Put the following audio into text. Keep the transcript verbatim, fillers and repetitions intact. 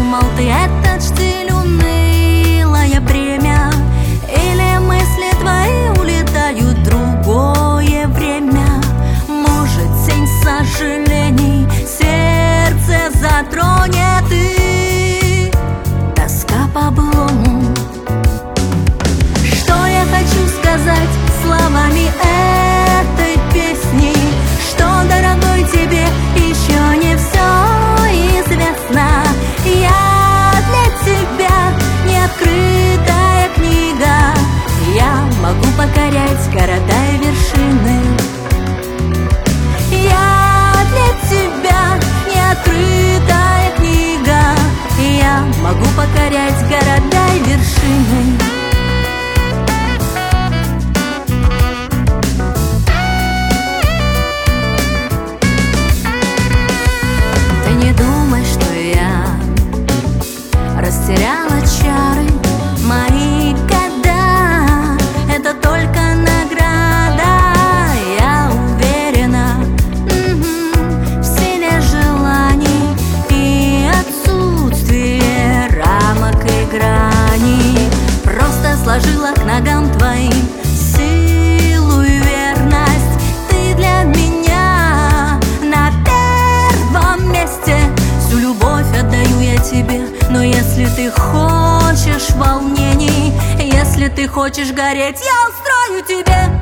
Мол, ты этот штиль, унылое бремя, или мысли твои улетают в другое время. Может, тень сожалений сердце затронет и тоска по былому. Что я хочу сказать словами этой песни? Что, дорогой, тебе еще не все известно. Я для тебя не открытая книга. Я могу покорять города и вершины. Я для тебя не открытая книга. Я могу покорять города и вершины. Ты не думай, что я растеряла чары. Мои года — это только награда. Я уверена в силе желаний и отсутствие рамок и граней. Просто сложила к ногам твоим силу и верность. Ты для меня на первом месте. Всю любовь отдаю я тебе. Но если ты хочешь волнений, если ты хочешь гореть, я устрою тебе.